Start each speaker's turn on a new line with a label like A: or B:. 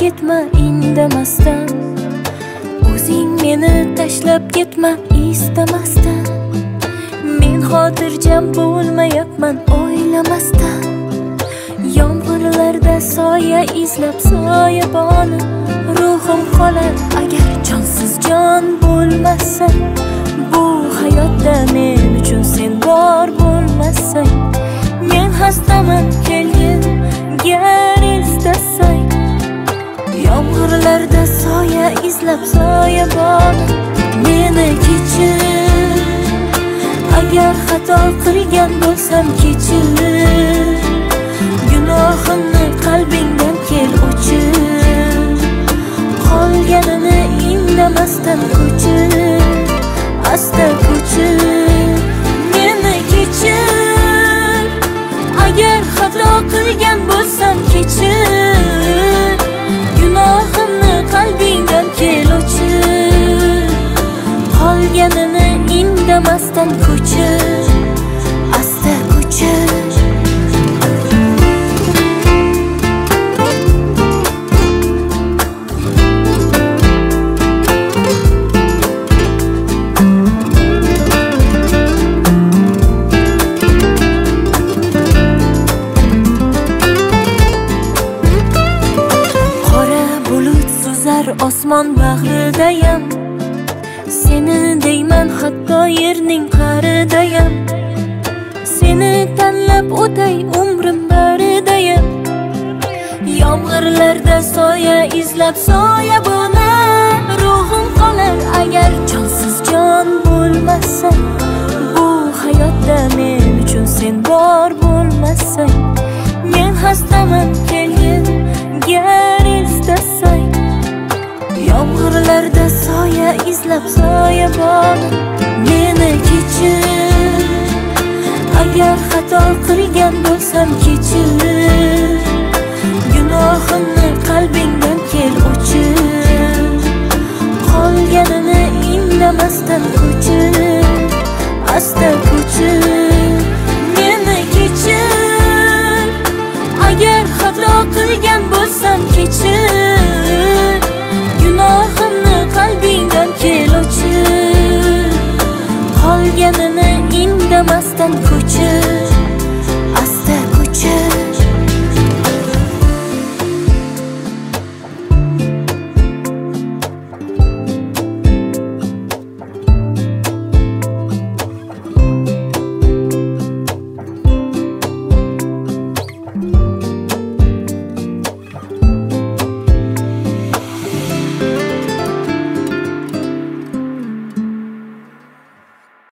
A: ketma indamasdan, o'zing meni tashlab ketma istamasdan. Men xotirjam bo'lmayapman o'ylamasdan, yomg'irlarda soya izlab soyaboni. Ruhim qolar agar jonsiz jon bo'lmasang, bu hayotda men uchun sen bor bo'lmasang. Men hastaman kelgin gar istasang, yomg'irlarda soya izlab soyaboni. Meni kechir, agar xato qilgan bo'lsam kechir. Gunohimni qalbingdan kel o'chir, qolganini indamasdan ko'chir, asta ko'chir. Meni kechir, agar xato qilgan bo'lsam kechir. Gunohimni qalbingdan kel o'chir, qolganini indamasdan ko'chir, asta ko'chir. Osmon bag'ridayam, seni deyman hatto yerning qaridayam. Seni tanlab o'tay umrim baridayam, yomg'irlarda soya izlab soyaboni. Ruhim qolar agar jonsiz jon bo'lmasang, bu hayotda men uchun sen bor bo'lmasang. Men hastaman kelgin gar istasang, yomg'irlarda soya izlab soyaboni. Meni kechir, agar xato qilgan bo'lsam kechir. Gunohimni qalbingdan kel o'chir, qolganini indamasdan ko'chir, asta ko'chir.